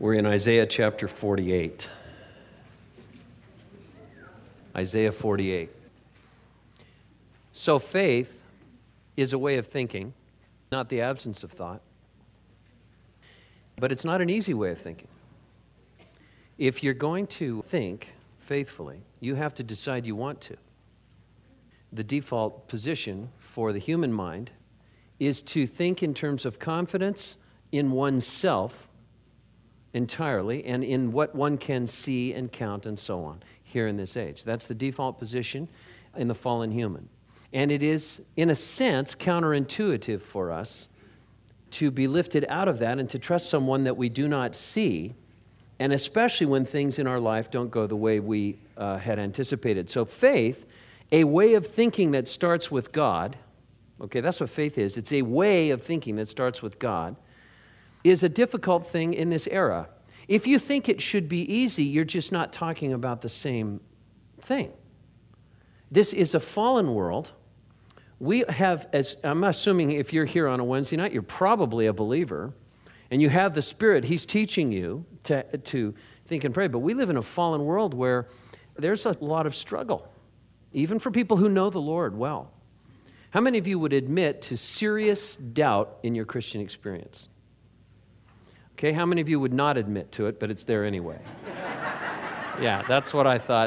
We're in Isaiah chapter 48. Isaiah 48. So faith is a way of thinking, not the absence of thought. But it's not an easy way of thinking. If you're going to think faithfully, you have to decide you want to. The default position for the human mind is to think in terms of confidence in oneself entirely and in what one can see and count and so on here in this age. That's the default position in the fallen human. And it is, in a sense, counterintuitive for us to be lifted out of that and to trust someone that we do not see, and especially when things in our life don't go the way we had anticipated. So faith, a way of thinking that starts with God, okay, that's what faith is. It's a way of thinking that starts with God, is a difficult thing in this era. If you think it should be easy, you're just not talking about the same thing. This is a fallen world. We have, as I'm assuming if you're here on a Wednesday night, you're probably a believer, and you have the Spirit. He's teaching you to think and pray. But we live in a fallen world where there's a lot of struggle, even for people who know the Lord well. How many of you would admit to serious doubt in your Christian experience? Okay, how many of you would not admit to it, but it's there anyway? Yeah, that's what I thought.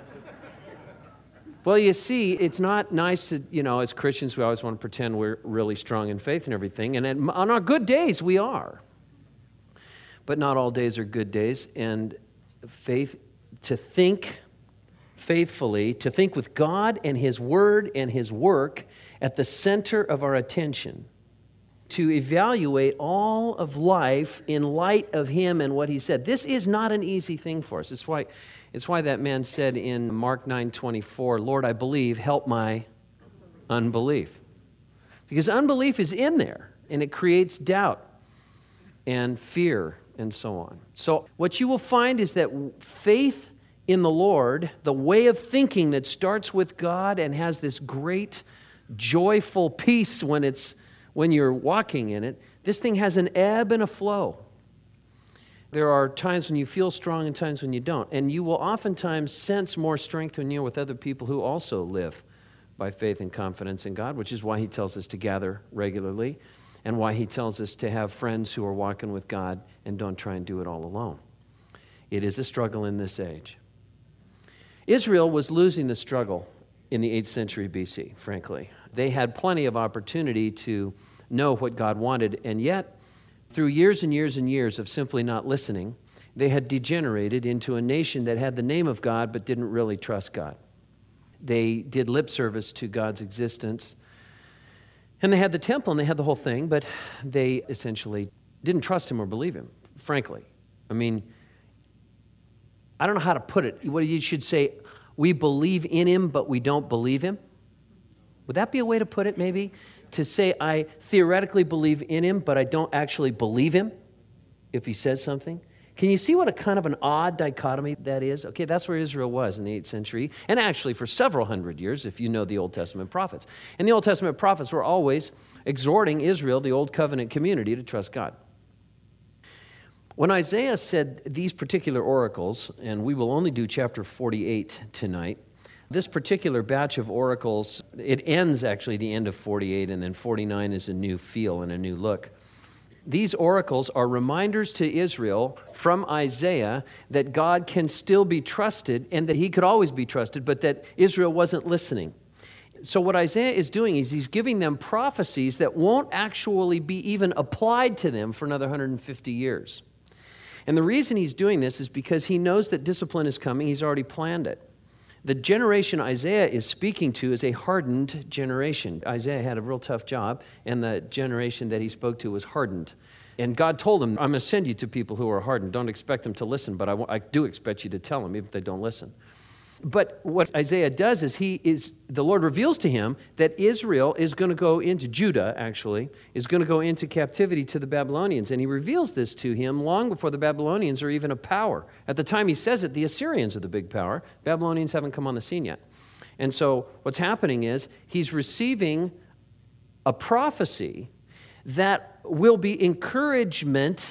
Well, you see, it's not nice to, as Christians, we always want to pretend we're really strong in faith and everything. And on our good days, we are. But not all days are good days. And faith, to think faithfully, to think with God and His Word and His work at the center of our attention, to evaluate all of life in light of Him and what He said. This is not an easy thing for us. It's why that man said in Mark 9:24, Lord, I believe, help my unbelief. Because unbelief is in there, and it creates doubt and fear and so on. So what you will find is that faith in the Lord, the way of thinking that starts with God and has this great, joyful peace when you're walking in it, this thing has an ebb and a flow. There are times when you feel strong and times when you don't. And you will oftentimes sense more strength when you're with other people who also live by faith and confidence in God, which is why He tells us to gather regularly and why He tells us to have friends who are walking with God and don't try and do it all alone. It is a struggle in this age. Israel was losing the struggle in the 8th century BC, frankly. They had plenty of opportunity to know what God wanted, and yet, through years and years and years of simply not listening, they had degenerated into a nation that had the name of God but didn't really trust God. They did lip service to God's existence, and they had the temple and they had the whole thing, but they essentially didn't trust Him or believe Him, frankly. I mean, I don't know how to put it. What you should say, we believe in Him, but we don't believe Him. Would that be a way to put it, maybe? To say, I theoretically believe in Him, but I don't actually believe Him if He says something? Can you see what a kind of an odd dichotomy that is? Okay, that's where Israel was in the 8th century, and actually for several hundred years, if you know the Old Testament prophets. And the Old Testament prophets were always exhorting Israel, the Old Covenant community, to trust God. When Isaiah said these particular oracles, and we will only do chapter 48 tonight, this particular batch of oracles, it ends actually the end of 48, and then 49 is a new feel and a new look. These oracles are reminders to Israel from Isaiah that God can still be trusted and that He could always be trusted, but that Israel wasn't listening. So what Isaiah is doing is he's giving them prophecies that won't actually be even applied to them for another 150 years. And the reason he's doing this is because he knows that discipline is coming. He's already planned it. The generation Isaiah is speaking to is a hardened generation. Isaiah had a real tough job, and the generation that he spoke to was hardened. And God told him, I'm going to send you to people who are hardened. Don't expect them to listen, but I do expect you to tell them, even if they don't listen. But what Isaiah does is the Lord reveals to him that Israel is going to go into, Judah actually, is going to go into captivity to the Babylonians. And he reveals this to him long before the Babylonians are even a power. At the time he says it, the Assyrians are the big power. Babylonians haven't come on the scene yet. And so what's happening is he's receiving a prophecy that will be encouragement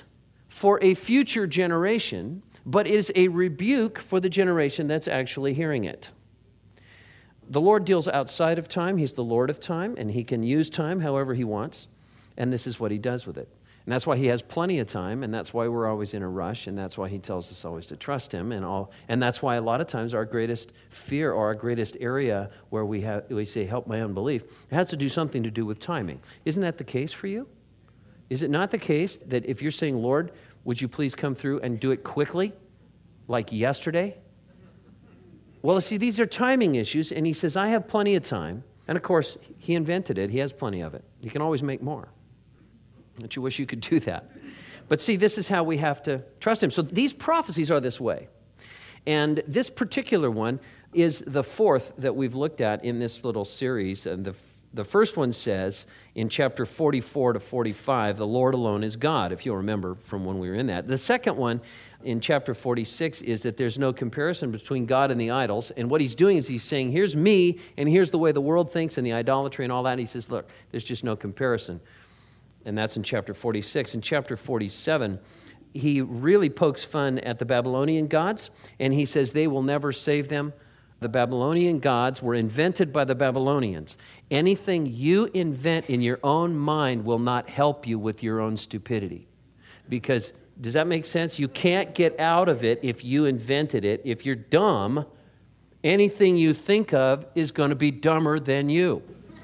for a future generation, but is a rebuke for the generation that's actually hearing it. The Lord deals outside of time. He's the Lord of time, and he can use time however he wants, and this is what he does with it. And that's why he has plenty of time, and that's why we're always in a rush, and that's why he tells us always to trust him, and that's why a lot of times our greatest fear or our greatest area where we say, help my unbelief, it has to do something to do with timing. Isn't that the case for you? Is it not the case that if you're saying, Lord, would you please come through and do it quickly, like yesterday? Well, see, these are timing issues, and he says, I have plenty of time. And of course, he invented it. He has plenty of it. He can always make more. Don't you wish you could do that? But see, this is how we have to trust him. So these prophecies are this way. And this particular one is the fourth that we've looked at in this little series. And the first one says in chapter 44 to 45, the Lord alone is God, if you'll remember from when we were in that. The second one in chapter 46 is that there's no comparison between God and the idols. And what he's doing is he's saying, here's me, and here's the way the world thinks, and the idolatry and all that. And he says, look, there's just no comparison. And that's in chapter 46. In chapter 47, he really pokes fun at the Babylonian gods, and he says they will never save them. The Babylonian gods were invented by the Babylonians. Anything you invent in your own mind will not help you with your own stupidity. Because, does that make sense? You can't get out of it if you invented it. If you're dumb, anything you think of is going to be dumber than you.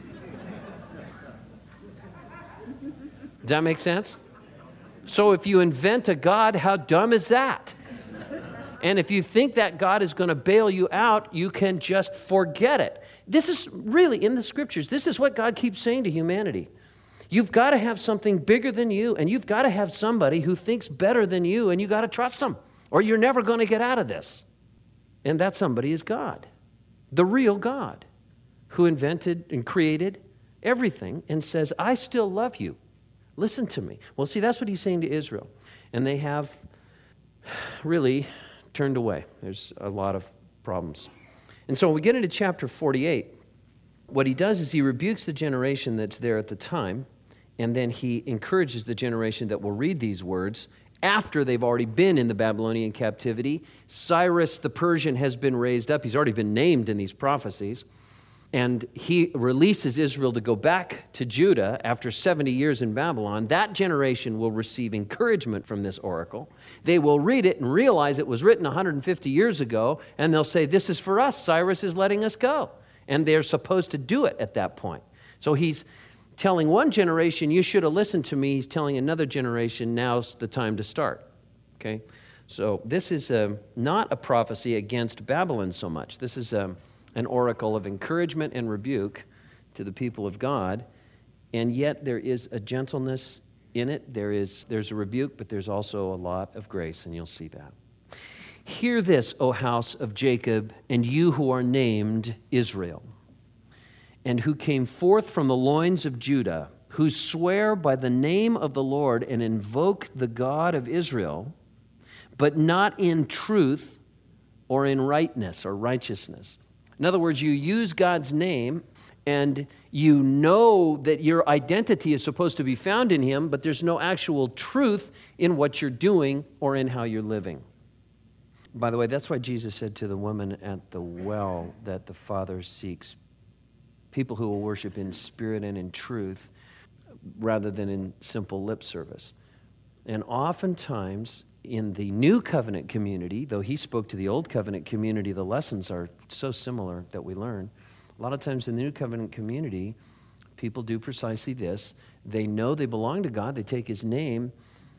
Does that make sense? So if you invent a God, how dumb is that? And if you think that God is going to bail you out, you can just forget it. This is really in the scriptures. This is what God keeps saying to humanity. You've got to have something bigger than you, and you've got to have somebody who thinks better than you, and you've got to trust them, or you're never going to get out of this. And that somebody is God, the real God, who invented and created everything and says, I still love you. Listen to me. Well, see, that's what he's saying to Israel. And they have really turned away. There's a lot of problems. And so when we get into chapter 48, what he does is he rebukes the generation that's there at the time, and then he encourages the generation that will read these words after they've already been in the Babylonian captivity. Cyrus the Persian has been raised up. He's already been named in these prophecies. And he releases Israel to go back to Judah after 70 years in Babylon. That generation will receive encouragement from this oracle. They will read it and realize it was written 150 years ago, and they'll say, this is for us. Cyrus is letting us go. And they're supposed to do it at that point. So he's telling one generation, you should have listened to me. He's telling another generation, now's the time to start. Okay? So this is not a prophecy against Babylon so much. This is an oracle of encouragement and rebuke to the people of God, and yet there is a gentleness in it. There's a rebuke, but there's also a lot of grace, and you'll see that. Hear this, O house of Jacob, and you who are named Israel, and who came forth from the loins of Judah, who swear by the name of the Lord and invoke the God of Israel, but not in truth or in rightness or righteousness. In other words, you use God's name, and you know that your identity is supposed to be found in him, but there's no actual truth in what you're doing or in how you're living. By the way, that's why Jesus said to the woman at the well that the Father seeks people who will worship in spirit and in truth rather than in simple lip service. And oftentimes in the New Covenant community, though he spoke to the Old Covenant community, the lessons are so similar that we learn. A lot of times in the New Covenant community, people do precisely this. They know they belong to God, they take his name,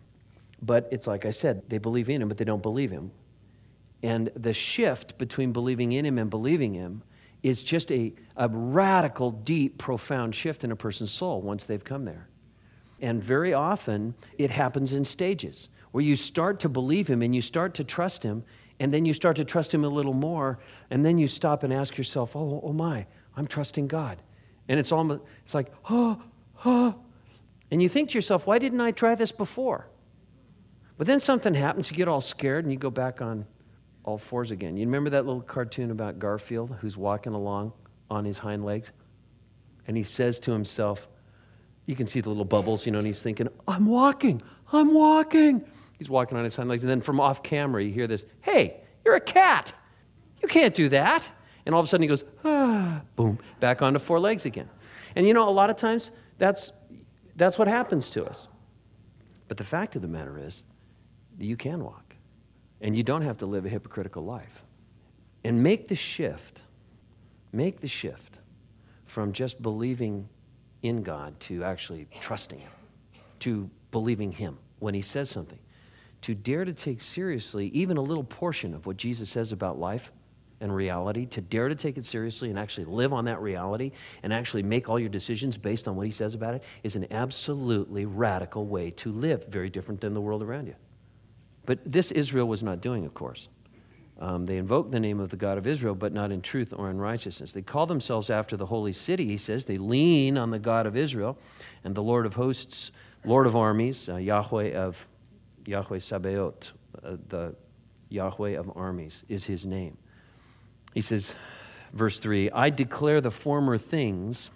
but it's like I said, they believe in him, but they don't believe him. And the shift between believing in him and believing him is just a radical, deep, profound shift in a person's soul once they've come there. And very often, it happens in stages, where you start to believe him and you start to trust him, and then you start to trust him a little more, and then you stop and ask yourself, oh my, I'm trusting God. And it's like, and you think to yourself, why didn't I try this before? But then something happens, you get all scared, and you go back on all fours again. You remember that little cartoon about Garfield who's walking along on his hind legs? And he says to himself, you can see the little bubbles, and he's thinking, I'm walking. He's walking on his hind legs. And then from off camera, you hear this, hey, you're a cat. You can't do that. And all of a sudden he goes, boom, back onto four legs again. And a lot of times that's what happens to us. But the fact of the matter is that you can walk. And you don't have to live a hypocritical life. And make the shift from just believing in God to actually trusting Him, to believing Him when He says something, to dare to take seriously even a little portion of what Jesus says about life and reality, to dare to take it seriously and actually live on that reality and actually make all your decisions based on what He says about it is an absolutely radical way to live, very different than the world around you. But this Israel was not doing, of course. They invoke the name of the God of Israel, but not in truth or in righteousness. They call themselves after the holy city, he says. They lean on the God of Israel and the Lord of hosts, Lord of armies, Yahweh Sabaoth, the Yahweh of armies is his name. He says, verse 3, I declared the former things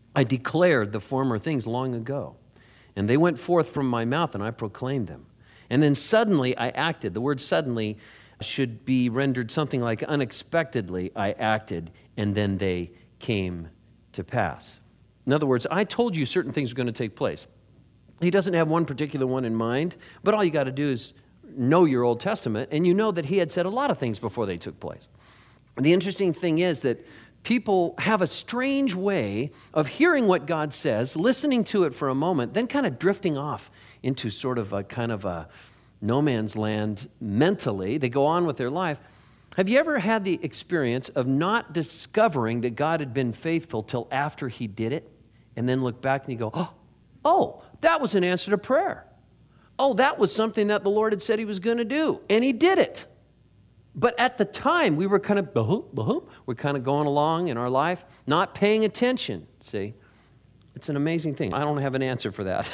long ago, and they went forth from my mouth, and I proclaimed them. And then suddenly I acted. The word suddenly should be rendered something like unexpectedly I acted, and then they came to pass. In other words, I told you certain things were going to take place. He doesn't have one particular one in mind, but all you got to do is know your Old Testament, and you know that he had said a lot of things before they took place. The interesting thing is that people have a strange way of hearing what God says, listening to it for a moment, then kind of drifting off into sort of a no man's land mentally. They go on with their life. Have you ever had the experience of not discovering that God had been faithful till after he did it, and then look back and you go, oh, that was an answer to prayer. Oh, that was something that the Lord had said he was going to do, and he did it. But at the time, we were kind of, we're kind of going along in our life, not paying attention, see? It's an amazing thing. I don't have an answer for that.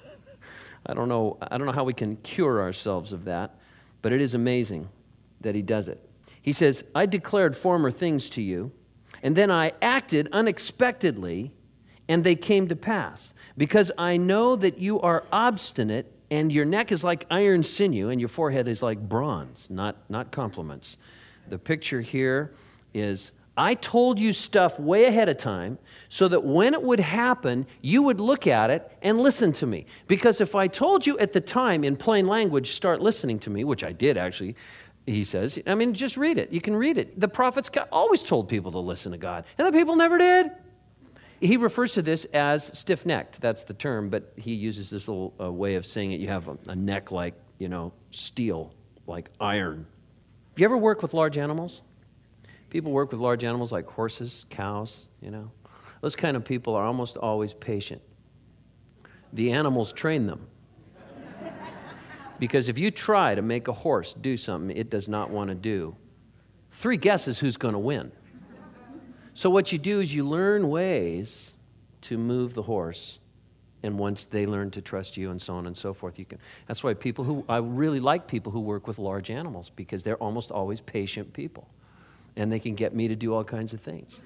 I don't know how we can cure ourselves of that, but it is amazing that he does it. He says, I declared former things to you, and then I acted unexpectedly, and they came to pass. Because I know that you are obstinate, and your neck is like iron sinew, and your forehead is like bronze, not compliments. The picture here is, I told you stuff way ahead of time so that when it would happen, you would look at it and listen to me. Because if I told you at the time in plain language, start listening to me, which I did actually, he says, I mean, just read it. You can read it. The prophets always told people to listen to God, and the people never did. He refers to this as stiff-necked. That's the term, but he uses this little way of saying it. You have a neck like, steel, like iron. Have you ever worked with large animals? People work with large animals like horses, cows, Those kind of people are almost always patient. The animals train them. Because if you try to make a horse do something it does not want to do, 3 guesses who's going to win. So what you do is you learn ways to move the horse, and once they learn to trust you and so on and so forth, you can. That's why I really like people who work with large animals, because they're almost always patient people. And they can get me to do all kinds of things.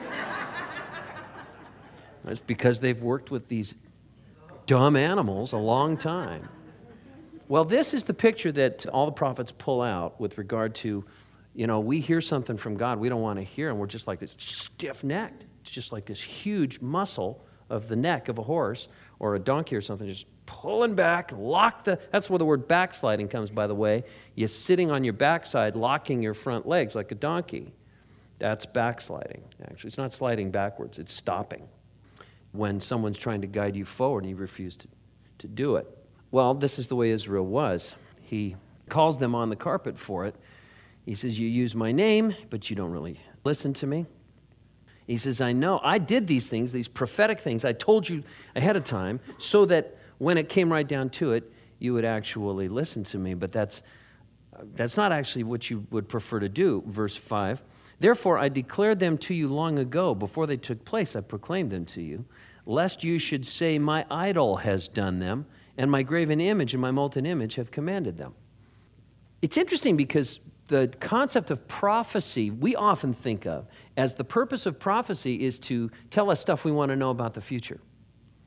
It's because they've worked with these dumb animals a long time. Well, this is the picture that all the prophets pull out with regard to, we hear something from God we don't want to hear, and we're just like this stiff-necked. It's just like this huge muscle of the neck of a horse or a donkey or something, just pulling back, that's where the word backsliding comes, by the way. You're sitting on your backside, locking your front legs like a donkey. That's backsliding, actually. It's not sliding backwards, it's stopping. When someone's trying to guide you forward and you refuse to do it. Well, this is the way Israel was. He calls them on the carpet for it. He says, you use my name, but you don't really listen to me. He says, I know, I did these things, these prophetic things. I told you ahead of time so that when it came right down to it, you would actually listen to me. But that's not actually what you would prefer to do. Verse 5, therefore I declared them to you long ago. Before they took place, I proclaimed them to you, lest you should say, my idol has done them, and my graven image and my molten image have commanded them. It's interesting because the concept of prophecy we often think of as the purpose of prophecy is to tell us stuff we want to know about the future.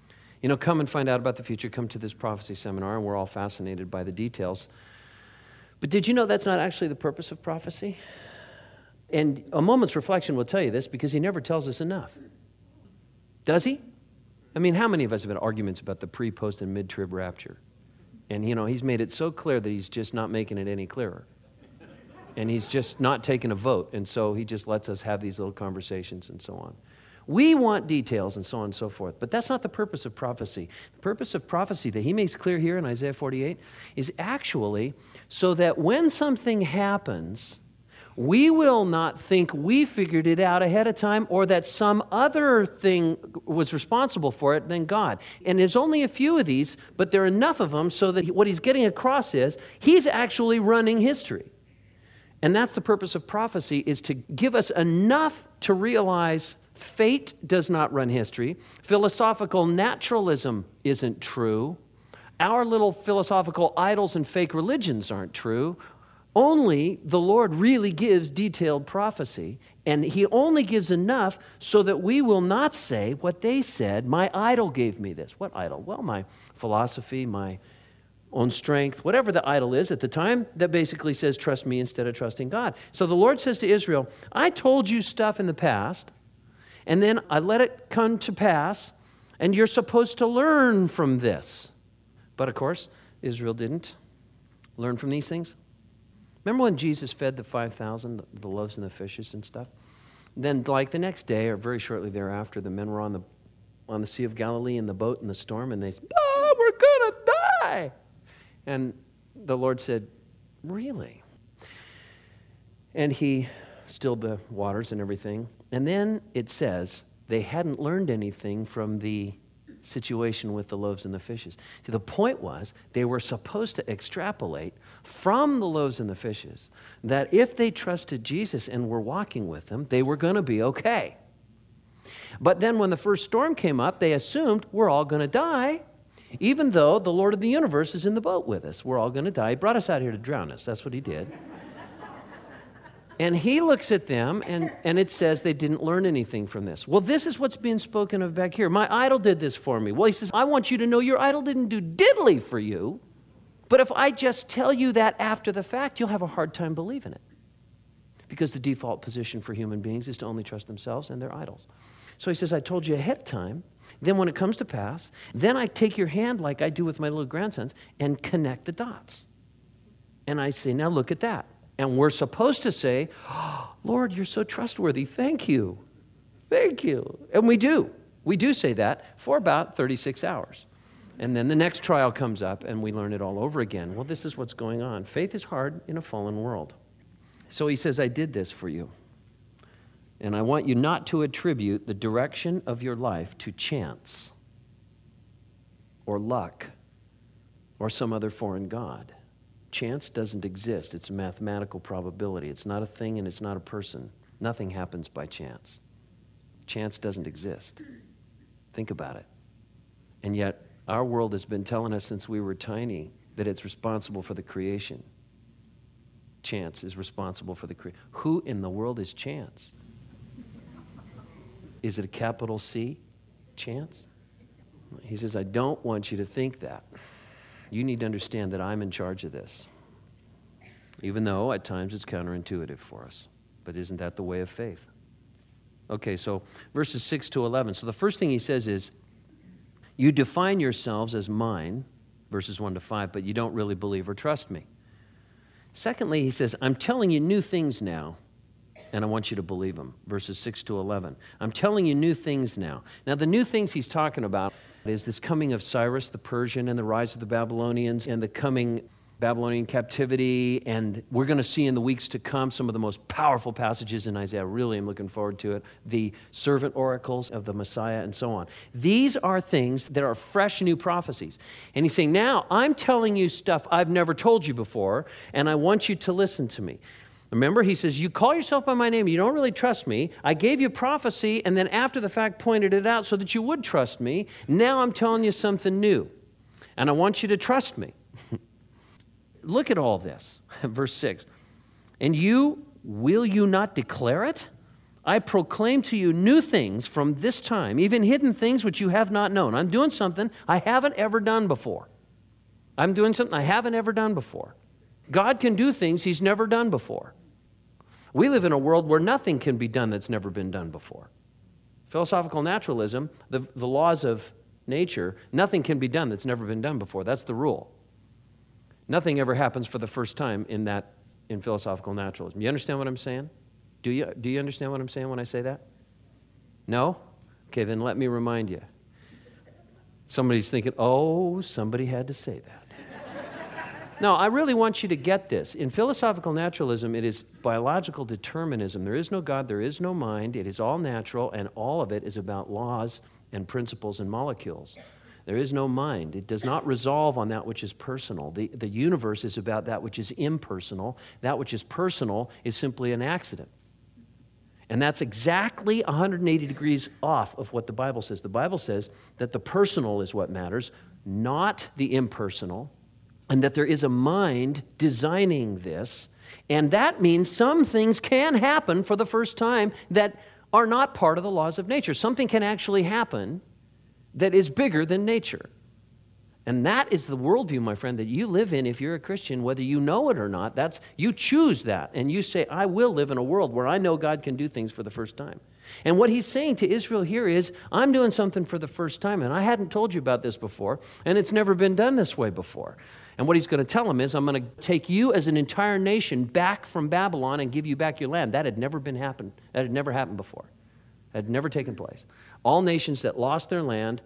Come and find out about the future. Come to this prophecy seminar, and we're all fascinated by the details. But did you know that's not actually the purpose of prophecy? And a moment's reflection will tell you this, because he never tells us enough. Does he? I mean, how many of us have had arguments about the pre, post, and mid-trib rapture? And, he's made it so clear that he's just not making it any clearer. And he's just not taking a vote. And so he just lets us have these little conversations and so on. We want details and so on and so forth. But that's not the purpose of prophecy. The purpose of prophecy that he makes clear here in Isaiah 48 is actually so that when something happens, we will not think we figured it out ahead of time, or that some other thing was responsible for it than God. And there's only a few of these, but there are enough of them so that what he's getting across is he's actually running history. And that's the purpose of prophecy, is to give us enough to realize fate does not run history. Philosophical naturalism isn't true. Our little philosophical idols and fake religions aren't true. Only the Lord really gives detailed prophecy, and he only gives enough so that we will not say what they said, my idol gave me this. What idol? Well, my philosophy, my own strength, whatever the idol is at the time, that basically says trust me instead of trusting God. So the Lord says to Israel, I told you stuff in the past, and then I let it come to pass, and you're supposed to learn from this. But of course, Israel didn't learn from these things. Remember when Jesus fed the 5,000, the loaves and the fishes and stuff? Then like the next day or very shortly thereafter, the men were on the Sea of Galilee in the boat in the storm, and they said, we're going to die. And the Lord said, really? And he stilled the waters and everything. And then it says they hadn't learned anything from the situation with the loaves and the fishes. See, the point was they were supposed to extrapolate from the loaves and the fishes that if they trusted Jesus and were walking with him, they were going to be okay. But then when the first storm came up, they assumed we're all going to die, even though the Lord of the universe is in the boat with us. We're all going to die. He brought us out here to drown us. That's what he did. And he looks at them, and it says they didn't learn anything from this. Well, this is what's being spoken of back here. My idol did this for me. Well, he says, I want you to know your idol didn't do diddly for you. But if I just tell you that after the fact, you'll have a hard time believing it. Because the default position for human beings is to only trust themselves and their idols. So he says, I told you ahead of time. Then when it comes to pass, then I take your hand like I do with my little grandsons and connect the dots. And I say, now look at that. And we're supposed to say, oh, Lord, you're so trustworthy. Thank you. Thank you. And we do. We do say that for about 36 hours. And then the next trial comes up and we learn it all over again. Well, this is what's going on. Faith is hard in a fallen world. So he says, I did this for you. And I want you not to attribute the direction of your life to chance or luck or some other foreign god. Chance doesn't exist. It's a mathematical probability. It's not a thing and it's not a person. Nothing happens by chance. Chance doesn't exist. Think about it. And yet, our world has been telling us since we were tiny that it's responsible for the creation. Chance is responsible for the creation. Who in the world is chance? Is it a capital C? Chance? He says, I don't want you to think that. You need to understand that I'm in charge of this. Even though at times it's counterintuitive for us. But isn't that the way of faith? Okay, so verses 6 to 11. So the first thing he says is, you define yourselves as mine, verses 1 to 5, but you don't really believe or trust me. Secondly, he says, I'm telling you new things now, and I want you to believe them, verses 6 to 11. I'm telling you new things now. Now, the new things he's talking about is this coming of Cyrus the Persian and the rise of the Babylonians and the coming Babylonian captivity, and we're going to see in the weeks to come some of the most powerful passages in Isaiah. Really, I'm looking forward to it. The servant oracles of the Messiah and so on. These are things that are fresh new prophecies. And he's saying, now I'm telling you stuff I've never told you before, and I want you to listen to me. Remember, he says, you call yourself by my name, you don't really trust me. I gave you prophecy, and then after the fact pointed it out so that you would trust me. Now I'm telling you something new, and I want you to trust me. Look at all this. Verse 6. And will you not declare it? I proclaim to you new things from this time, even hidden things which you have not known. I'm doing something I haven't ever done before. I'm doing something I haven't ever done before. God can do things He's never done before. We live in a world where nothing can be done that's never been done before. Philosophical naturalism, the laws of nature, nothing can be done that's never been done before. That's the rule. Nothing ever happens for the first time in philosophical naturalism. You understand what I'm saying? Do you understand what I'm saying when I say that? No? Okay, then let me remind you. Somebody's thinking, oh, somebody had to say that. No, I really want you to get this. In philosophical naturalism, it is biological determinism. There is no God, there is no mind. It is all natural, and all of it is about laws and principles and molecules. There is no mind. It does not resolve on that which is personal. The universe is about that which is impersonal. That which is personal is simply an accident. And that's exactly 180 degrees off of what the Bible says. The Bible says that the personal is what matters, not the impersonal, and that there is a mind designing this. And that means some things can happen for the first time that are not part of the laws of nature. Something can actually happen that is bigger than nature. And that is the worldview, my friend, that you live in if you're a Christian, whether you know it or not. You choose that, and you say, I will live in a world where I know God can do things for the first time. And what he's saying to Israel here is, I'm doing something for the first time, and I hadn't told you about this before, and it's never been done this way before. And what he's going to tell them is, I'm going to take you as an entire nation back from Babylon and give you back your land. That had never happened before. That had never taken place. All nations that lost their land,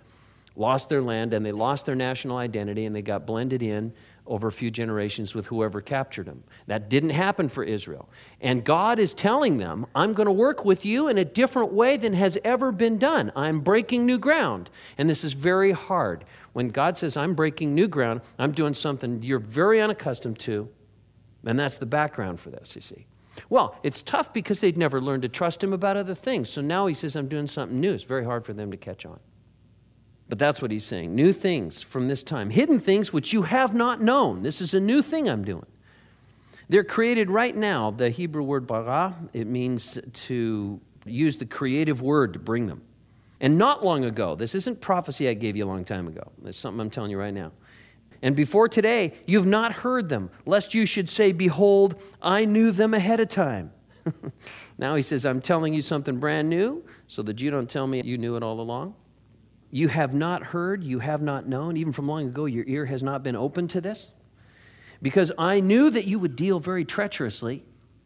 and they lost their national identity, and they got blended in over a few generations with whoever captured them. That didn't happen for Israel. And God is telling them, I'm going to work with you in a different way than has ever been done. I'm breaking new ground. And this is very hard. When God says, I'm breaking new ground, I'm doing something you're very unaccustomed to. And that's the background for this, you see. Well, it's tough because they'd never learned to trust him about other things. So now he says, I'm doing something new. It's very hard for them to catch on. But that's what he's saying. New things from this time. Hidden things which you have not known. This is a new thing I'm doing. They're created right now. The Hebrew word bara, it means to use the creative word to bring them. And not long ago, this isn't prophecy I gave you a long time ago. It's something I'm telling you right now. And before today, you've not heard them, lest you should say, behold, I knew them ahead of time. Now he says, I'm telling you something brand new, so that you don't tell me you knew it all along. You have not heard, you have not known, even from long ago, your ear has not been open to this. Because I knew that you would deal very treacherously.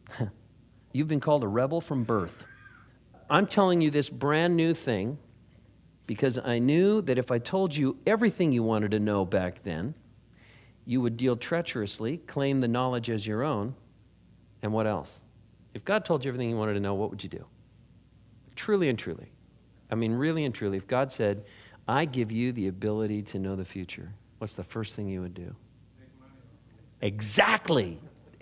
You've been called a rebel from birth. I'm telling you this brand new thing because I knew that if I told you everything you wanted to know back then, you would deal treacherously, claim the knowledge as your own, and what else? If God told you everything you wanted to know, what would you do? Truly and truly. I mean, really and truly, if God said, I give you the ability to know the future, what's the first thing you would do? Exactly.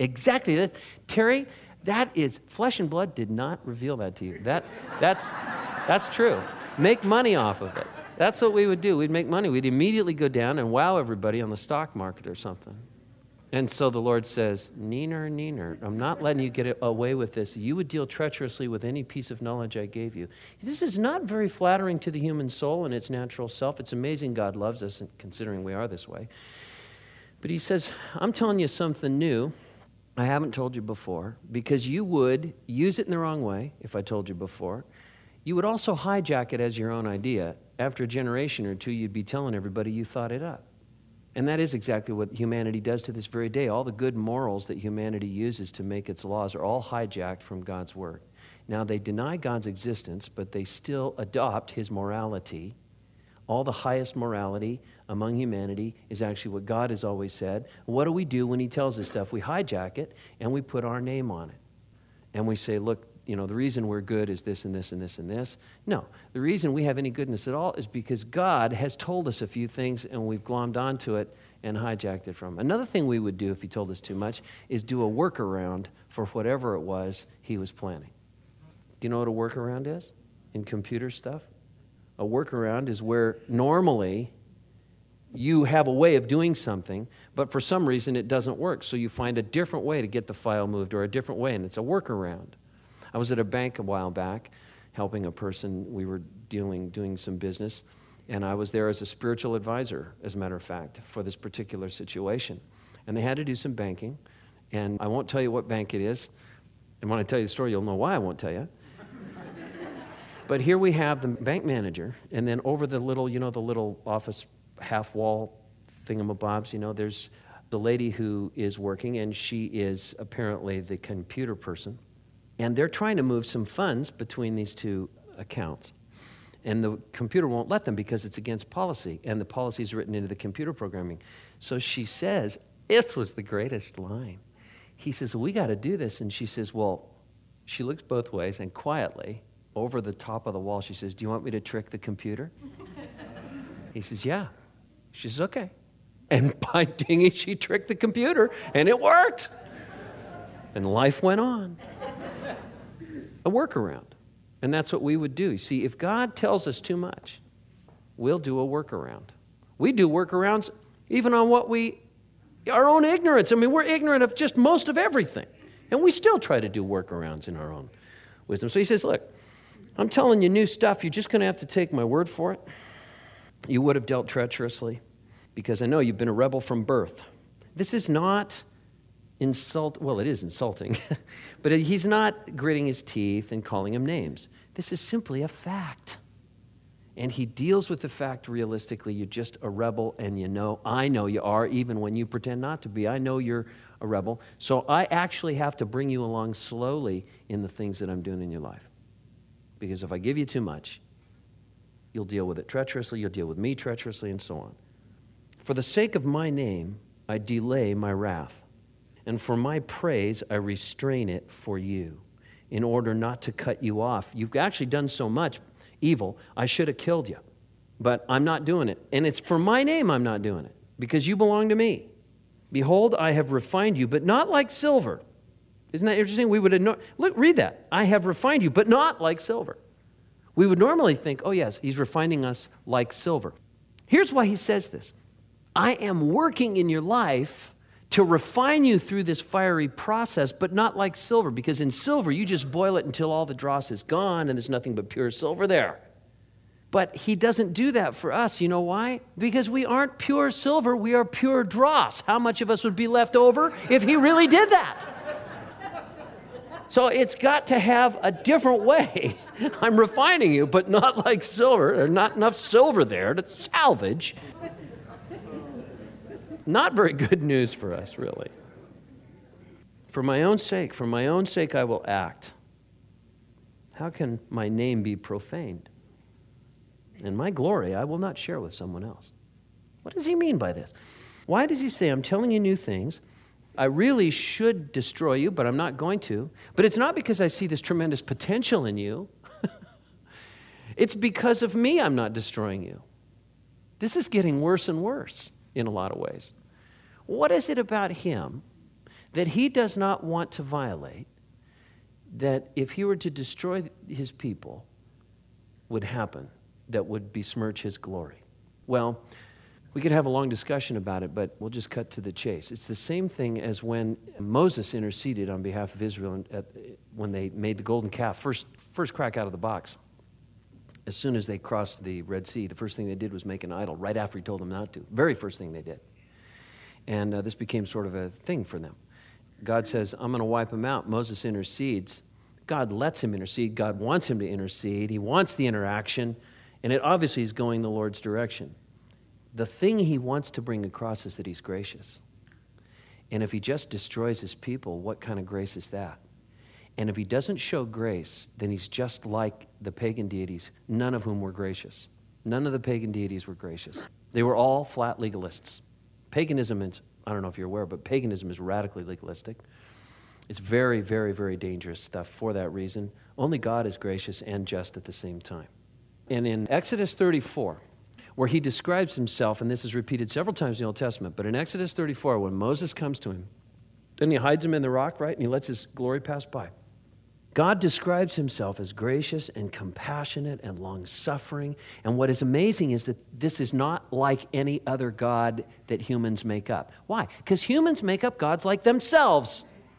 Terry, that is, flesh and blood did not reveal that to you. That's true. Make money off of it. That's what we would do. We'd make money. We'd immediately go down and wow everybody on the stock market or something. And so the Lord says, neener, I'm not letting you get away with this. You would deal treacherously with any piece of knowledge I gave you. This is not very flattering to the human soul and its natural self. It's amazing God loves us, considering we are this way. But he says, I'm telling you something new I haven't told you before, because you would use it in the wrong way if I told you before. You would also hijack it as your own idea. After a generation or two, you'd be telling everybody you thought it up. And that is exactly what humanity does to this very day. All the good morals that humanity uses to make its laws are all hijacked from God's word. Now, they deny God's existence, but they still adopt his morality. All the highest morality among humanity is actually what God has always said. What do we do when he tells us stuff? We hijack it, and we put our name on it. And we say, look, the reason we're good is this and this and this and this. No, the reason we have any goodness at all is because God has told us a few things and we've glommed onto it and hijacked it from him. Another thing we would do if he told us too much is do a workaround for whatever it was he was planning. Do you know what a workaround is in computer stuff? A workaround is where normally you have a way of doing something, but for some reason it doesn't work. So you find a different way to get the file moved or a different way, and it's a workaround. I was at a bank a while back helping a person. We were doing some business, and I was there as a spiritual advisor, as a matter of fact, for this particular situation. And they had to do some banking, and I won't tell you what bank it is. And when I tell you the story, you'll know why I won't tell you. But here we have the bank manager, and then over the little, the little office half-wall thingamabobs, there's the lady who is working, and she is apparently the computer person. And they're trying to move some funds between these two accounts. And the computer won't let them because it's against policy, and the policy is written into the computer programming. So she says, this was the greatest line. He says, we got to do this. And she says, well, she looks both ways, and quietly, over the top of the wall, she says, do you want me to trick the computer? He says, yeah. She says, okay. And by dinging, she tricked the computer, and it worked. And life went on. A workaround. And that's what we would do. See, if God tells us too much, we'll do a workaround. We do workarounds even on our own ignorance. I mean, we're ignorant of just most of everything. And we still try to do workarounds in our own wisdom. So he says, look, I'm telling you new stuff. You're just going to have to take my word for it. You would have dealt treacherously because I know you've been a rebel from birth. This is not well, it is insulting, but he's not gritting his teeth and calling him names. This is simply a fact. And he deals with the fact realistically. You're just a rebel, and I know you are, even when you pretend not to be. I know you're a rebel. So I actually have to bring you along slowly in the things that I'm doing in your life. Because if I give you too much, you'll deal with it treacherously, you'll deal with me treacherously, and so on. For the sake of my name, I delay my wrath. And for my praise, I restrain it for you, in order not to cut you off. You've actually done so much evil, I should have killed you. But I'm not doing it. And it's for my name I'm not doing it, because you belong to me. Behold, I have refined you, but not like silver. Isn't that interesting? We would look, read that. I have refined you, but not like silver. We would normally think, oh yes, he's refining us like silver. Here's why he says this. I am working in your life to refine you through this fiery process, but not like silver, because in silver, you just boil it until all the dross is gone and there's nothing but pure silver there. But he doesn't do that for us. You know why? Because we aren't pure silver, we are pure dross. How much of us would be left over if he really did that? So it's got to have a different way. I'm refining you, but not like silver. There's not enough silver there to salvage. Not very good news for us, really. For my own sake I will act. How can my name be profaned? And my glory I will not share with someone else. What does he mean by this? Why does he say, I'm telling you new things? I really should destroy you, but I'm not going to. But it's not because I see this tremendous potential in you. It's because of me I'm not destroying you. This is getting worse and worse in a lot of ways. What is it about him that he does not want to violate, that if he were to destroy his people, would happen, that would besmirch his glory? Well, we could have a long discussion about it, but we'll just cut to the chase. It's the same thing as when Moses interceded on behalf of Israel when they made the golden calf, first crack out of the box. As soon as they crossed the Red Sea, the first thing they did was make an idol, right after he told them not to. Very first thing they did. And this became sort of a thing for them. God says, I'm going to wipe them out. Moses intercedes. God lets him intercede. God wants him to intercede. He wants the interaction. And it obviously is going the Lord's direction. The thing he wants to bring across is that he's gracious. And if he just destroys his people, what kind of grace is that? And if he doesn't show grace, then he's just like the pagan deities, none of whom were gracious. None of the pagan deities were gracious. They were all flat legalists. Paganism, I don't know if you're aware, but paganism is radically legalistic. It's very, very, very dangerous stuff for that reason. Only God is gracious and just at the same time. And in Exodus 34, where he describes himself, and this is repeated several times in the Old Testament, but in Exodus 34, when Moses comes to him, then he hides him in the rock, right? And he lets his glory pass by. God describes himself as gracious and compassionate and long-suffering. And what is amazing is that this is not like any other God that humans make up. Why? Because humans make up gods like themselves.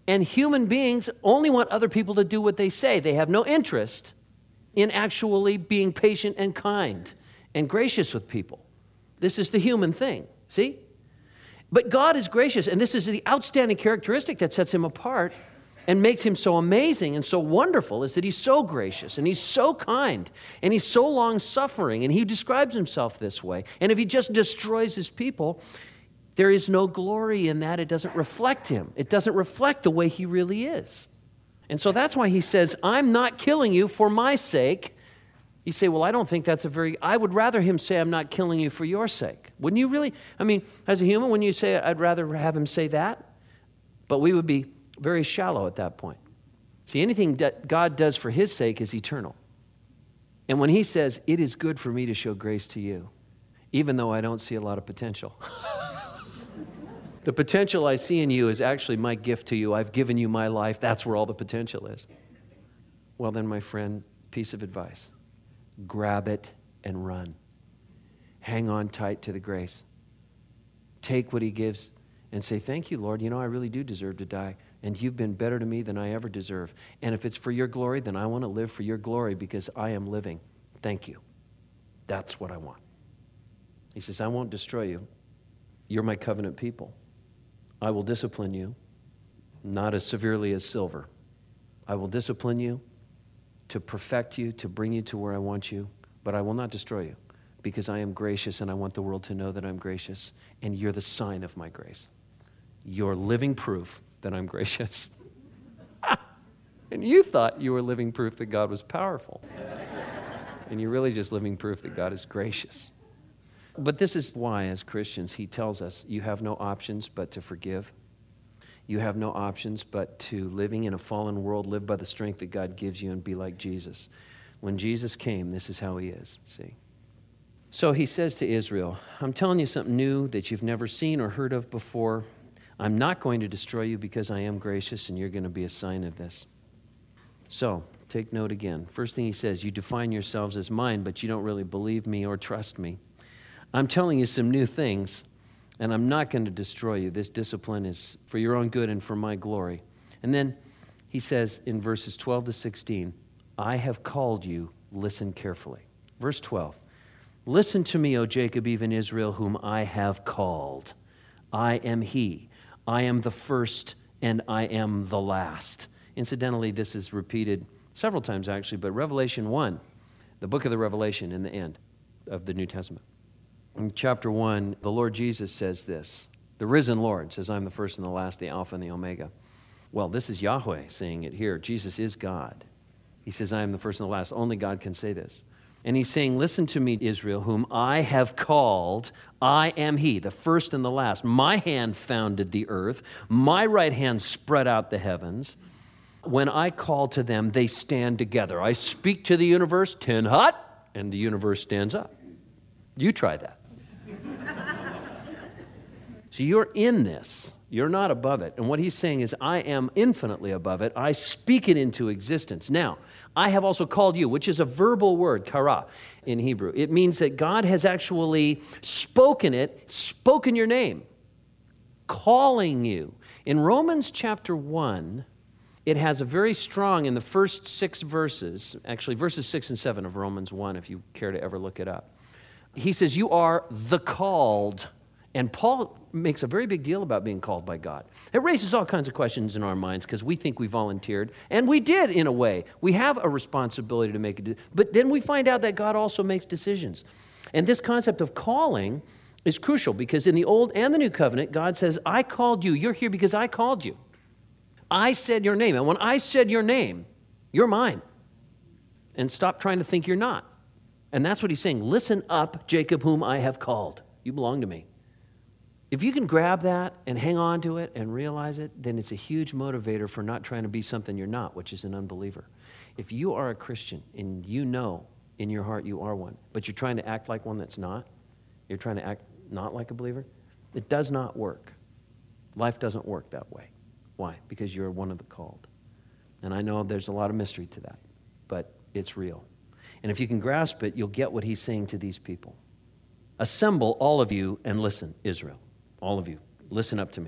And human beings only want other people to do what they say. They have no interest in actually being patient and kind and gracious with people. This is the human thing, see? But God is gracious, and this is the outstanding characteristic that sets him apart and makes him so amazing and so wonderful, is that he's so gracious and he's so kind and he's so long-suffering, and he describes himself this way. And if he just destroys his people, there is no glory in that. It doesn't reflect him. It doesn't reflect the way he really is. And so that's why he says, I'm not killing you for my sake. You say, well, I don't think that's I would rather him say, I'm not killing you for your sake. Wouldn't you really? I mean, as a human, wouldn't you say, I'd rather have him say that? But we would be very shallow at that point. See, anything that God does for his sake is eternal. And when he says, it is good for me to show grace to you, even though I don't see a lot of potential. The potential I see in you is actually my gift to you. I've given you my life. That's where all the potential is. Well then, my friend, piece of advice. Grab it and run. Hang on tight to the grace. Take what he gives and say, thank you, Lord. You know, I really do deserve to die. And you've been better to me than I ever deserve. And if it's for your glory, then I want to live for your glory because I am living. Thank you. That's what I want. He says, I won't destroy you. You're my covenant people. I will discipline you, not as severely as silver. I will discipline you to perfect you, to bring you to where I want you, but I will not destroy you because I am gracious and I want the world to know that I'm gracious, and you're the sign of my grace. You're living proof that I'm gracious. And you thought you were living proof that God was powerful. And you're really just living proof that God is gracious. But this is why, as Christians, he tells us, you have no options but to forgive. You have no options but to, living in a fallen world, live by the strength that God gives you and be like Jesus. When Jesus came, this is how he is, see? So he says to Israel, I'm telling you something new that you've never seen or heard of before. I'm not going to destroy you because I am gracious, and you're going to be a sign of this. So, take note again. First thing he says, you define yourselves as mine, but you don't really believe me or trust me. I'm telling you some new things, and I'm not going to destroy you. This discipline is for your own good and for my glory. And then he says in verses 12 to 16, I have called you, listen carefully. Verse 12, listen to me, O Jacob, even Israel, whom I have called. I am he. I am the first, and I am the last. Incidentally, this is repeated several times actually, but Revelation 1, the book of the Revelation in the end of the New Testament. In chapter 1, the Lord Jesus says this. The risen Lord says, I'm the first and the last, the Alpha and the Omega. Well, this is Yahweh saying it here. Jesus is God. He says, I am the first and the last. Only God can say this. And he's saying, listen to me, Israel, whom I have called. I am he, the first and the last. My hand founded the earth. My right hand spread out the heavens. When I call to them, they stand together. I speak to the universe, tin hut, and the universe stands up. You try that. So you're in this. You're not above it. And what he's saying is, I am infinitely above it. I speak it into existence. Now, I have also called you, which is a verbal word, kara, in Hebrew. It means that God has actually spoken your name, calling you. In Romans chapter 1, it has a very strong, in the first 6 verses, actually verses 6 and 7 of Romans 1, if you care to ever look it up. He says, you are the called. And Paul makes a very big deal about being called by God. It raises all kinds of questions in our minds because we think we volunteered. And we did, in a way. We have a responsibility to make a decision. But then we find out that God also makes decisions. And this concept of calling is crucial because in the Old and the New Covenant, God says, I called you. You're here because I called you. I said your name. And when I said your name, you're mine. And stop trying to think you're not. And that's what he's saying. Listen up, Jacob, whom I have called. You belong to me. If you can grab that and hang on to it and realize it, then it's a huge motivator for not trying to be something you're not, which is an unbeliever. If you are a Christian and you know in your heart you are one, but you're trying to act like one that's not, you're trying to act not like a believer, it does not work. Life doesn't work that way. Why? Because you're one of the called. And I know there's a lot of mystery to that, but it's real. And if you can grasp it, you'll get what he's saying to these people. Assemble, all of you, and listen, Israel. All of you, listen up to me.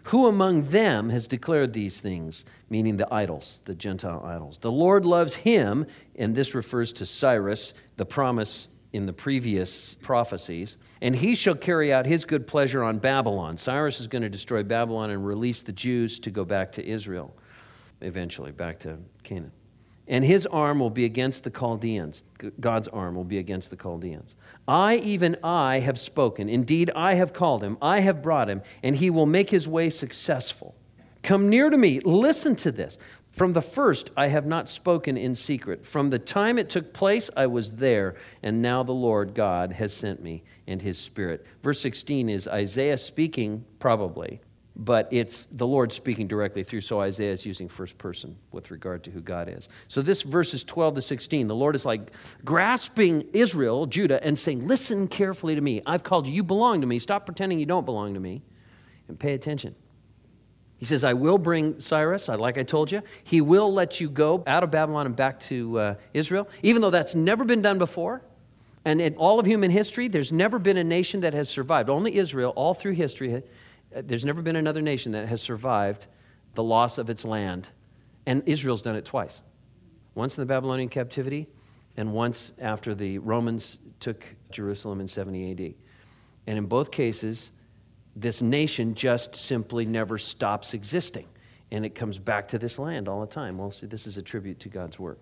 Who among them has declared these things? Meaning the idols, the Gentile idols. The Lord loves him, and this refers to Cyrus, the promise in the previous prophecies, and he shall carry out his good pleasure on Babylon. Cyrus is going to destroy Babylon and release the Jews to go back to Israel, eventually back to Canaan. And his arm will be against the Chaldeans. God's arm will be against the Chaldeans. I, even I, have spoken. Indeed, I have called him. I have brought him, and he will make his way successful. Come near to me. Listen to this. From the first, I have not spoken in secret. From the time it took place, I was there, and now the Lord God has sent me and his Spirit. Verse 16 is Isaiah speaking, probably, but it's the Lord speaking directly through, so Isaiah is using first person with regard to who God is. So this verses 12 to 16, the Lord is like grasping Israel, Judah, and saying, listen carefully to me. I've called you. You belong to me. Stop pretending you don't belong to me, and pay attention. He says, I will bring Cyrus, like I told you. He will let you go out of Babylon and back to Israel, even though that's never been done before. And in all of human history, there's never been a nation that has survived. Only Israel, all through history, there's never been another nation that has survived the loss of its land. And Israel's done it twice. Once in the Babylonian captivity, and once after the Romans took Jerusalem in 70 AD. And in both cases, this nation just simply never stops existing. And it comes back to this land all the time. Well, see, this is a tribute to God's work.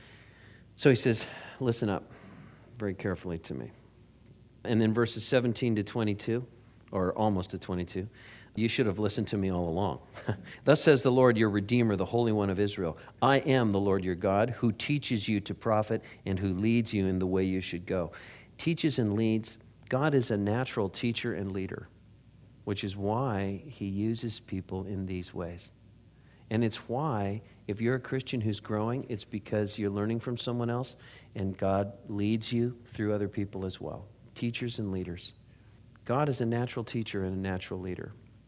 So he says, listen up very carefully to me. And then verses 17 to 22, or almost to 22, you should have listened to me all along. Thus says the Lord, your Redeemer, the Holy One of Israel. I am the Lord your God, who teaches you to profit and who leads you in the way you should go. Teaches and leads. God is a natural teacher and leader, which is why he uses people in these ways. And it's why, if you're a Christian who's growing, it's because you're learning from someone else, and God leads you through other people as well. Teachers and leaders. God is a natural teacher and a natural leader.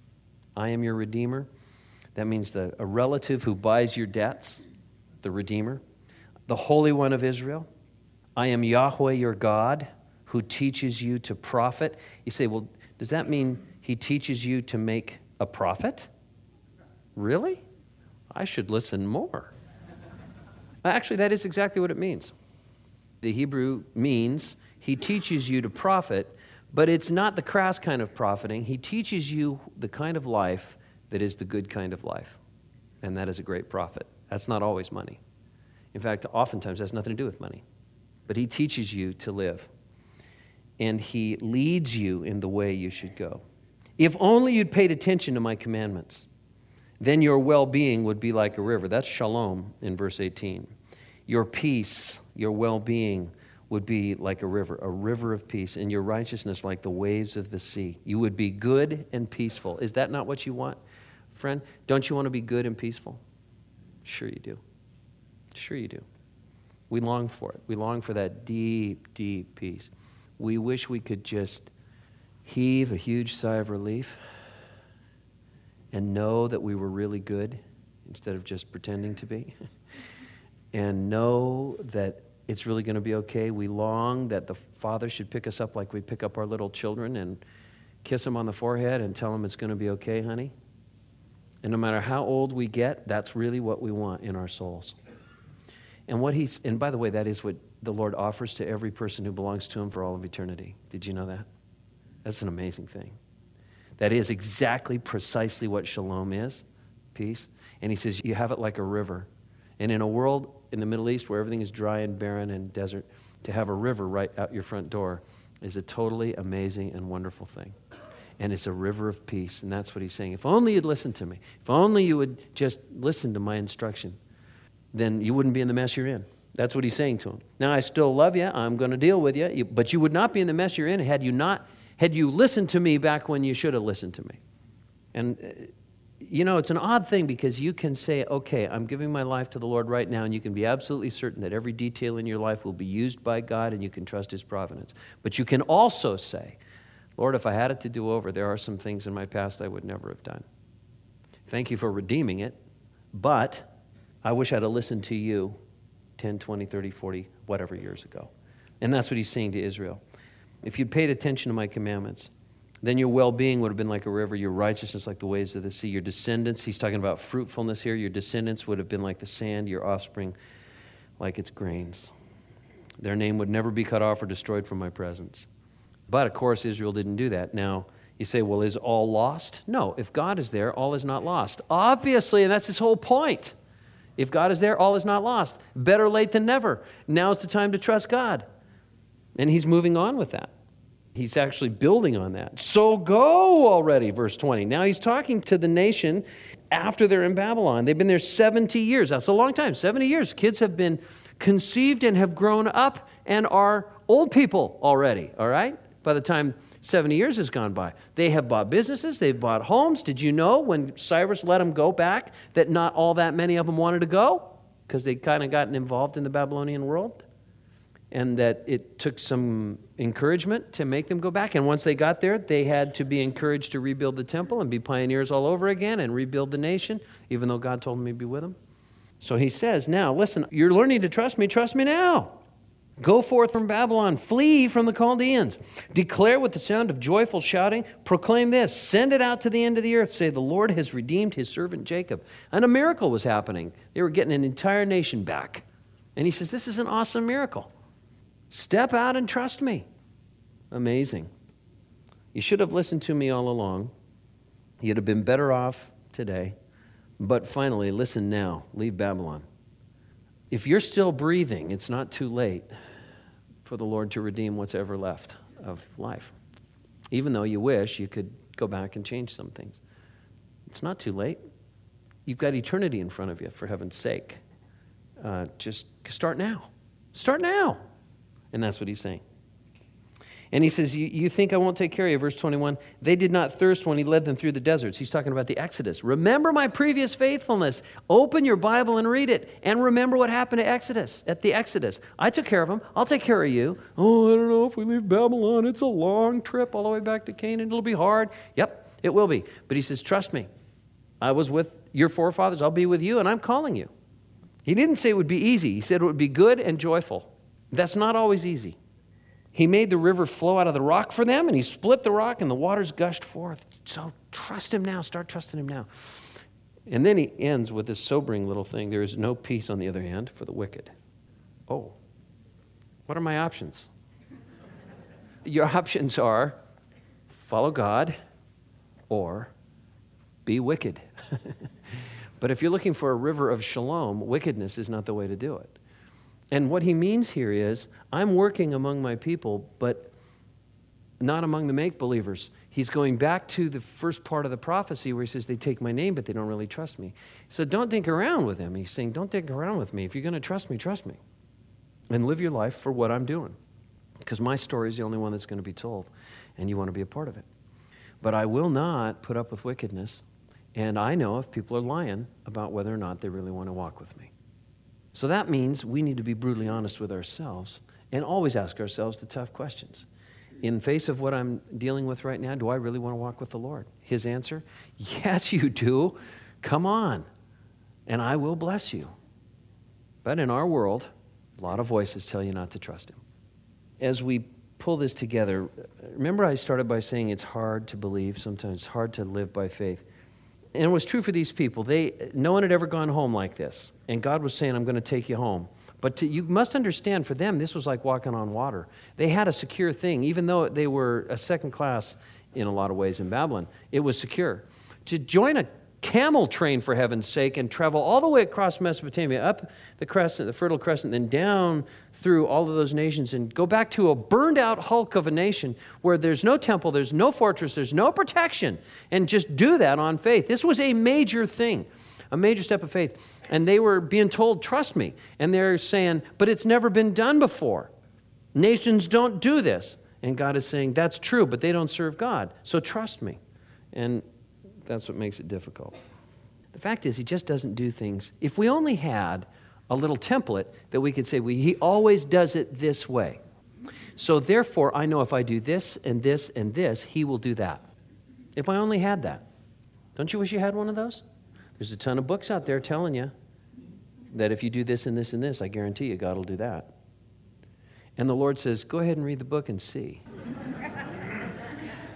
I am your Redeemer. That means a relative who buys your debts, the Redeemer. The Holy One of Israel. I am Yahweh your God, who teaches you to profit. You say, well, does that mean he teaches you to make a profit? Really? I should listen more. Actually, that is exactly what it means. The Hebrew means he teaches you to profit, but it's not the crass kind of profiting. He teaches you the kind of life that is the good kind of life, and that is a great profit. That's not always money. In fact, oftentimes that's nothing to do with money. But he teaches you to live, and he leads you in the way you should go. If only you'd paid attention to my commandments, then your well-being would be like a river. That's shalom in verse 18. Your peace, your well-being would be like a river of peace, and your righteousness like the waves of the sea. You would be good and peaceful. Is that not what you want, friend? Don't you want to be good and peaceful? Sure you do. Sure you do. We long for it. We long for that deep, deep peace. We wish we could just heave a huge sigh of relief and know that we were really good instead of just pretending to be, and know that it's really going to be okay. We long that the Father should pick us up like we pick up our little children and kiss them on the forehead and tell them it's going to be okay, honey. And no matter how old we get, that's really what we want in our souls. And by the way, that is what the Lord offers to every person who belongs to him for all of eternity. Did you know that? That's an amazing thing. That is exactly precisely what shalom is, peace. And he says, you have it like a river. And in a world in the Middle East where everything is dry and barren and desert, to have a river right out your front door is a totally amazing and wonderful thing. And it's a river of peace, and that's what he's saying. If only you'd listen to me. If only you would just listen to my instruction, then you wouldn't be in the mess you're in. That's what he's saying to him. Now, I still love you. I'm going to deal with you, but you would not be in the mess you're in had you listened to me back when you should have listened to me. And, it's an odd thing because you can say, okay, I'm giving my life to the Lord right now, and you can be absolutely certain that every detail in your life will be used by God, and you can trust his providence. But you can also say, Lord, if I had it to do over, there are some things in my past I would never have done. Thank you for redeeming it, but I wish I'd have listened to you 10, 20, 30, 40, whatever years ago. And that's what he's saying to Israel. If you'd paid attention to my commandments, Then your well-being would have been like a river, your righteousness like the waves of the sea. Your descendants, he's talking about fruitfulness here, your descendants would have been like the sand, your offspring like its grains. Their name would never be cut off or destroyed from my presence. But, of course, Israel didn't do that. Now, you say, well, is all lost? No, if God is there, all is not lost. Obviously, and that's his whole point. If God is there, all is not lost. Better late than never. Now's the time to trust God. And he's moving on with that. He's actually building on that. So go already, verse 20. Now he's talking to the nation after they're in Babylon. They've been there 70 years. That's a long time, 70 years. Kids have been conceived and have grown up and are old people already, all right? By the time 70 years has gone by. They have bought businesses. They've bought homes. Did you know when Cyrus let them go back that not all that many of them wanted to go? Because they'd kind of gotten involved in the Babylonian world. And that it took some encouragement to make them go back. And once they got there, they had to be encouraged to rebuild the temple and be pioneers all over again and rebuild the nation, even though God told them he'd be with them. So he says, now, listen, you're learning to trust me now. Go forth from Babylon, flee from the Chaldeans. Declare with the sound of joyful shouting, proclaim this, send it out to the end of the earth. Say, the Lord has redeemed his servant Jacob. And a miracle was happening. They were getting an entire nation back. And he says, this is an awesome miracle. Step out and trust me. Amazing. You should have listened to me all along. You'd have been better off today. But finally, listen now. Leave Babylon. If you're still breathing, it's not too late for the Lord to redeem what's ever left of life. Even though you wish you could go back and change some things. It's not too late. You've got eternity in front of you, for heaven's sake. Just start now. Start now. And that's what he's saying. And he says, you think I won't take care of you? Verse 21, they did not thirst when he led them through the deserts. He's talking about the Exodus. Remember my previous faithfulness. Open your Bible and read it. And remember what happened at the Exodus. I took care of them. I'll take care of you. Oh, I don't know if we leave Babylon. It's a long trip all the way back to Canaan. It'll be hard. Yep, it will be. But he says, trust me. I was with your forefathers. I'll be with you, and I'm calling you. He didn't say it would be easy. He said it would be good and joyful. That's not always easy. He made the river flow out of the rock for them, and he split the rock, and the waters gushed forth. So trust him now. Start trusting him now. And then he ends with this sobering little thing. There is no peace, on the other hand, for the wicked. Oh, what are my options? Your options are follow God or be wicked. But if you're looking for a river of shalom, wickedness is not the way to do it. And what he means here is, I'm working among my people, but not among the make-believers. He's going back to the first part of the prophecy where he says, they take my name, but they don't really trust me. So don't dink around with him. He's saying, don't dink around with me. If you're going to trust me, and live your life for what I'm doing. Because my story is the only one that's going to be told, and you want to be a part of it. But I will not put up with wickedness, and I know if people are lying about whether or not they really want to walk with me. So that means we need to be brutally honest with ourselves and always ask ourselves the tough questions. In face of what I'm dealing with right now, do I really want to walk with the Lord? His answer, yes, you do. Come on, and I will bless you. But in our world, a lot of voices tell you not to trust him. As we pull this together, remember I started by saying it's hard to believe, sometimes it's hard to live by faith. And it was true for these people. No one had ever gone home like this. And God was saying, I'm going to take you home. But you must understand, for them, this was like walking on water. They had a secure thing. Even though they were a second class in a lot of ways in Babylon, it was secure. To join a camel train, for heaven's sake, and travel all the way across Mesopotamia, up the crescent, the Fertile Crescent, then down through all of those nations, and go back to a burned-out hulk of a nation where there's no temple, there's no fortress, there's no protection, and just do that on faith. This was a major thing, a major step of faith. And they were being told, trust me. And they're saying, but it's never been done before. Nations don't do this. And God is saying, that's true, but they don't serve God, so trust me. And that's what makes it difficult. The fact is, he just doesn't do things. If we only had a little template that we could say, he always does it this way. So therefore, I know if I do this and this and this, he will do that. If I only had that. Don't you wish you had one of those? There's a ton of books out there telling you that if you do this and this and this, I guarantee you God will do that. And the Lord says, go ahead and read the book and see.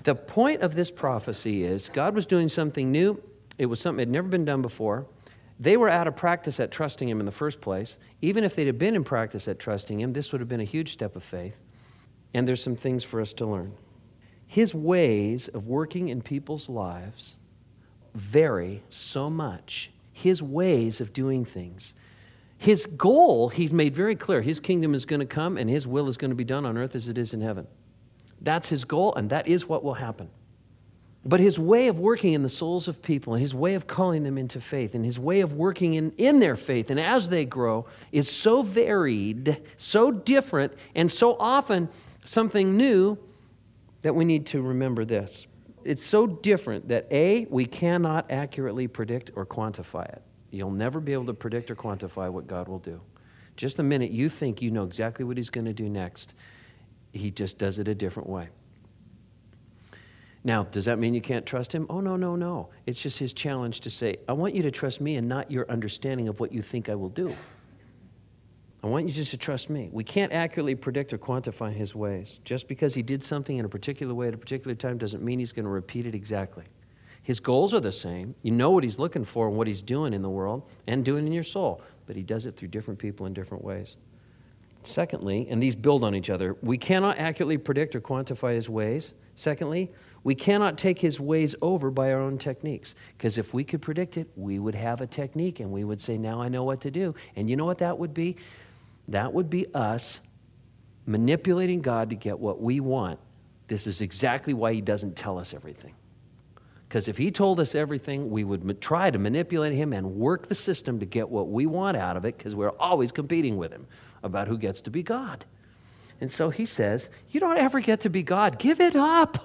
The point of this prophecy is God was doing something new. It was something that had never been done before. They were out of practice at trusting him in the first place. Even if they'd have been in practice at trusting him, this would have been a huge step of faith. And there's some things for us to learn. His ways of working in people's lives vary so much. His ways of doing things. His goal, he's made very clear. His kingdom is going to come and his will is going to be done on earth as it is in heaven. That's his goal, and that is what will happen. But his way of working in the souls of people, and his way of calling them into faith, and his way of working in their faith, and as they grow, is so varied, so different, and so often something new that we need to remember this. It's so different that A, we cannot accurately predict or quantify it. You'll never be able to predict or quantify what God will do. Just the minute you think you know exactly what he's going to do next, he just does it a different way. Now, does that mean you can't trust him? Oh, no. It's just his challenge to say, I want you to trust me and not your understanding of what you think I will do. I want you just to trust me. We can't accurately predict or quantify his ways. Just because he did something in a particular way at a particular time doesn't mean he's going to repeat it exactly. His goals are the same. You know what he's looking for and what he's doing in the world and doing in your soul, but he does it through different people in different ways. Secondly, and these build on each other, we cannot accurately predict or quantify his ways. Secondly, we cannot take his ways over by our own techniques. Because if we could predict it, we would have a technique and we would say, now I know what to do. And you know what that would be? That would be us manipulating God to get what we want. This is exactly why he doesn't tell us everything. Because if he told us everything, we would try to manipulate him and work the system to get what we want out of it, because we're always competing with him about who gets to be God. And so he says, you don't ever get to be God. Give it up.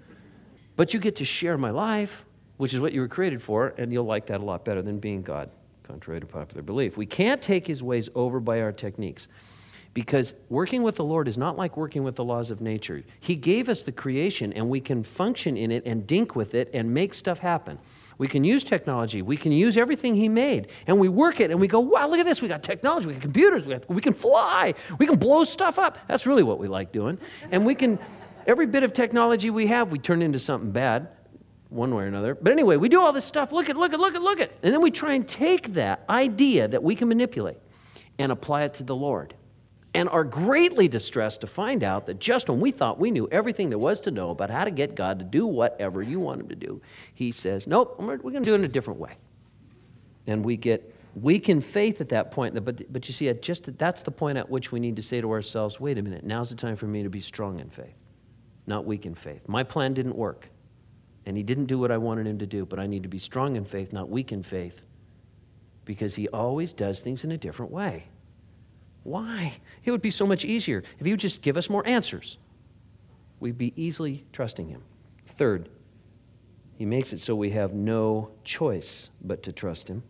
But you get to share my life, which is what you were created for, and you'll like that a lot better than being God, contrary to popular belief. We can't take his ways over by our techniques, because working with the Lord is not like working with the laws of nature. He gave us the creation, and we can function in it and dink with it and make stuff happen. We can use technology. We can use everything he made, and we work it, and we go, wow, look at this. We got technology. We got computers. We can fly. We can blow stuff up. That's really what we like doing. And we can, every bit of technology we have, we turn into something bad, one way or another. But anyway, we do all this stuff. Look at. And then we try and take that idea that we can manipulate and apply it to the Lord. And are greatly distressed to find out that just when we thought we knew everything there was to know about how to get God to do whatever you want him to do, he says, nope, we're going to do it in a different way. And we get weak in faith at that point. But you see, that's the point at which we need to say to ourselves, wait a minute, now's the time for me to be strong in faith, not weak in faith. My plan didn't work, and he didn't do what I wanted him to do, but I need to be strong in faith, not weak in faith, because he always does things in a different way. Why? It would be so much easier if he would just give us more answers. We'd be easily trusting him. Third, he makes it so we have no choice but to trust him,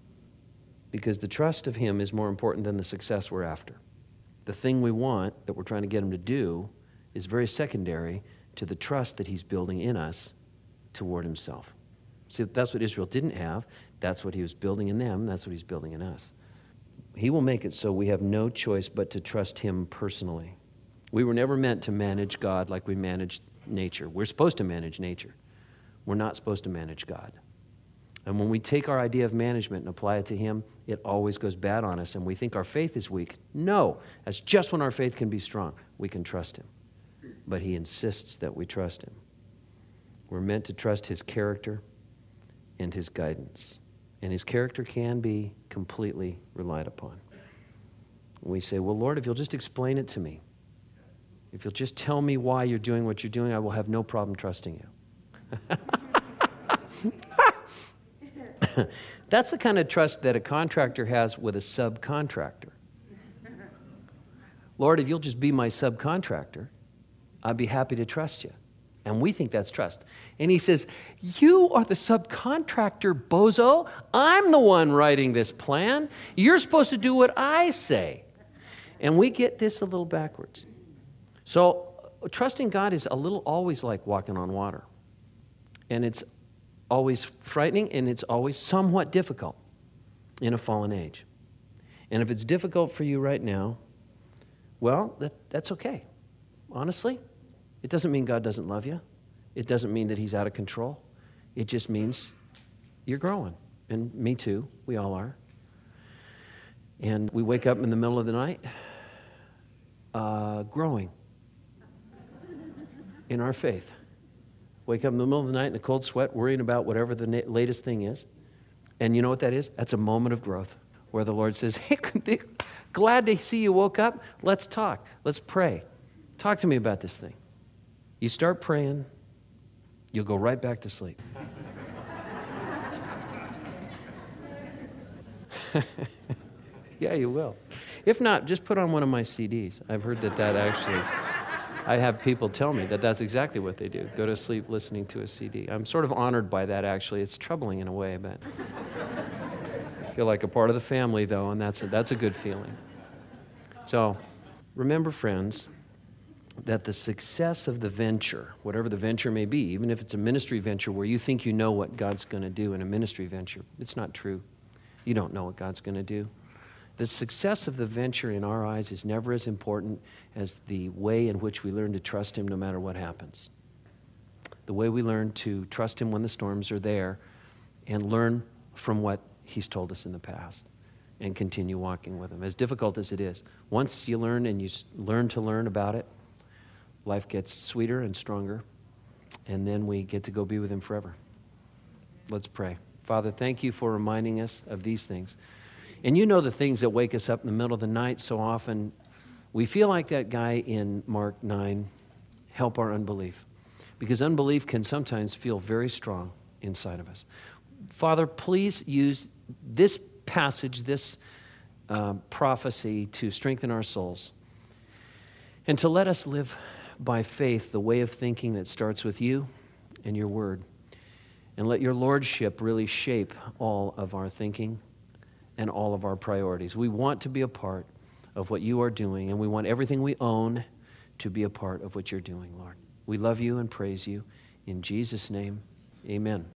because the trust of him is more important than the success we're after. The thing we want that we're trying to get him to do is very secondary to the trust that he's building in us toward himself. See, that's what Israel didn't have. That's what he was building in them. That's what he's building in us. He will make it so we have no choice but to trust him personally. We were never meant to manage God like we manage nature. We're supposed to manage nature. We're not supposed to manage God. And when we take our idea of management and apply it to him, it always goes bad on us, and we think our faith is weak. No, that's just when our faith can be strong. We can trust him. But he insists that we trust him. We're meant to trust his character and his guidance. And his character can be completely relied upon. We say, well, Lord, if you'll just explain it to me, if you'll just tell me why you're doing what you're doing, I will have no problem trusting you. That's the kind of trust that a contractor has with a subcontractor. Lord, if you'll just be my subcontractor, I'd be happy to trust you. And we think that's trust. And he says, you are the subcontractor, bozo. I'm the one writing this plan. You're supposed to do what I say. And we get this a little backwards. So trusting God is always like walking on water. And it's always frightening, and it's always somewhat difficult in a fallen age. And if it's difficult for you right now, well, that's okay. Honestly, it doesn't mean God doesn't love you. It doesn't mean that he's out of control. It just means you're growing. And me too. We all are. And we wake up in the middle of the night growing in our faith. Wake up in the middle of the night in a cold sweat, worrying about whatever the latest thing is. And you know what that is? That's a moment of growth where the Lord says, hey, glad to see you woke up. Let's talk. Let's pray. Talk to me about this thing. You start praying, you'll go right back to sleep. Yeah, you will. If not, just put on one of my CDs. I've heard that actually, I have people tell me that that's exactly what they do. Go to sleep listening to a CD. I'm sort of honored by that, actually. It's troubling in a way, but I feel like a part of the family, though, and that's a good feeling. So remember, friends, that the success of the venture, whatever the venture may be, even if it's a ministry venture where you think you know what God's going to do in a ministry venture, it's not true. You don't know what God's going to do. The success of the venture in our eyes is never as important as the way in which we learn to trust Him no matter what happens. The way we learn to trust Him when the storms are there and learn from what He's told us in the past and continue walking with Him, as difficult as it is. Once you learn and you learn to learn about it, life gets sweeter and stronger, and then we get to go be with Him forever. Let's pray. Father, thank you for reminding us of these things. And you know the things that wake us up in the middle of the night so often. We feel like that guy in Mark 9, help our unbelief. Because unbelief can sometimes feel very strong inside of us. Father, please use this passage, this prophecy to strengthen our souls and to let us live by faith the way of thinking that starts with you and your word. And let your lordship really shape all of our thinking and all of our priorities. We want to be a part of what you are doing, and we want everything we own to be a part of what you're doing, Lord. We love you and praise you. In Jesus' name, amen.